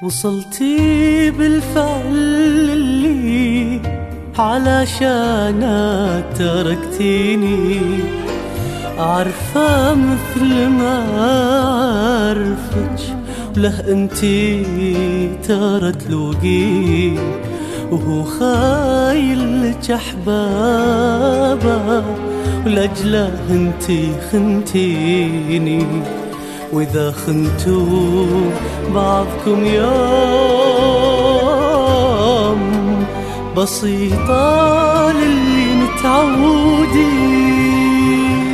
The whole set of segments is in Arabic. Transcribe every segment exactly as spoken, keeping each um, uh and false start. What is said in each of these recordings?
وصلتي بالفعل اللي علشانه تركتيني، عارفة مثل ما عارفك وله انتي ترى تلوقي، وهو خايل لك احبابه ولاجله انتي خنتيني. واذا خنتوا بعضكم يوم بسيطة للي متعودين،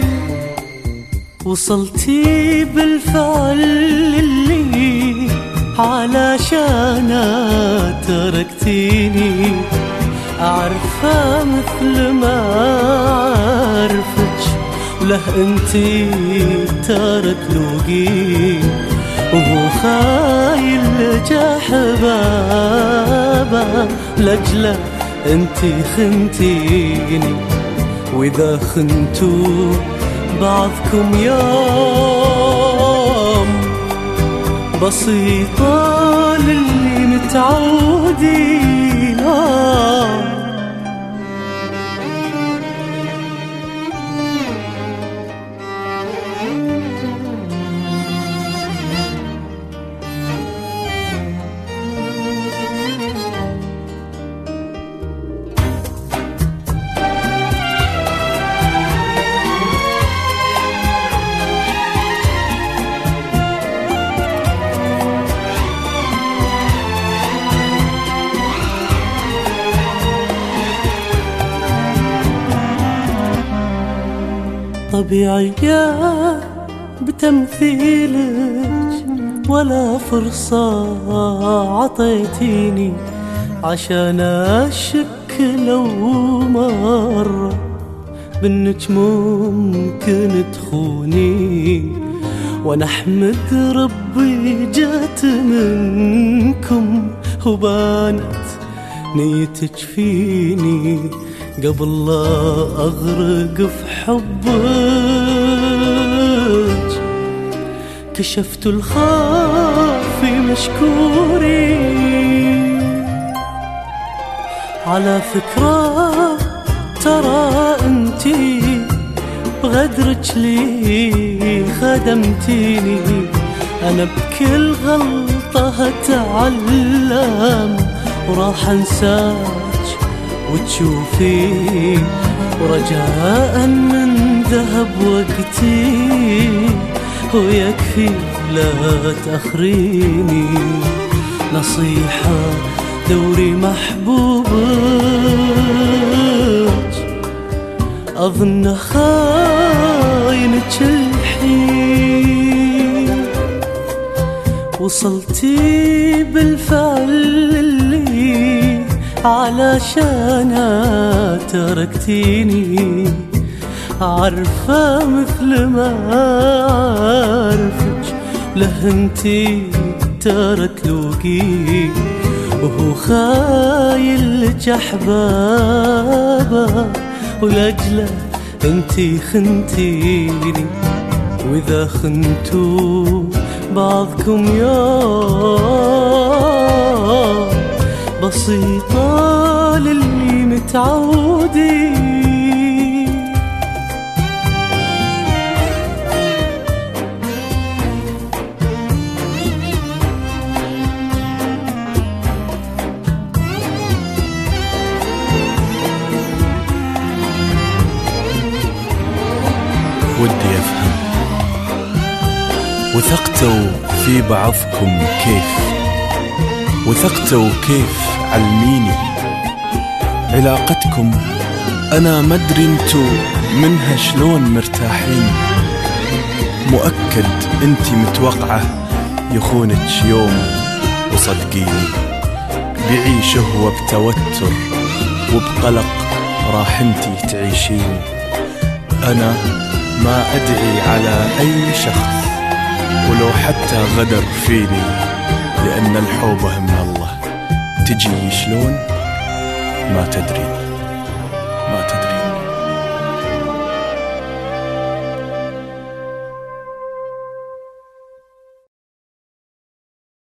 وصلتي بالفعل اللي علشانه تركتيني، أعرفه مثل ما عارفك وله انتي ترى تلوقي، وهو خايل لك احبابه لاجله انتي خنتيني. واذا خنتوا بعضكم يوم بسيطة للي متعودين، آه طبيعية بتمثيلك ولا فرصة عطيتيني عشان أشك لو مرة بأنك ممكن تخوني. وأنا أحمد ربي جات منكم وبانت نيتك فيني قبل لا أغرق في حبك. كشفت الخافي مشكوري على فكرة، ترى انتي بغدرك لي خدمتيني. أنا بكل غلطة هتعلم وراح أنساك وتشوفي، ورجاء من ذهب وقتي ويكفي لا تأخريني. نصيحة دوري محبوبك أظن خاينك الحين، وصلتي بالفعل اللي علشانه تركتيني، عارفة مثل ما عارفك له انتي ترى تلوقي، وهو خايل لك احبابه ولاجله انتي خنتيني. واذا خنتوا بعضكم يوم بسيطة للي متعودين. ودي أفهم وثقتوا في بعضكم كيف، وثقتوا كيف علميني علاقتكم. أنا مدري انتو منها شلون مرتاحين، مؤكد انتي متوقعة يخونك يوم، وصدقيني بعيش هو بتوتر وبقلق راح انتي تعيشيني. أنا ما أدعي على أي شخص ولو حتى غدر فيني، لأن الحوبة من الله تجي شلون ما تدري.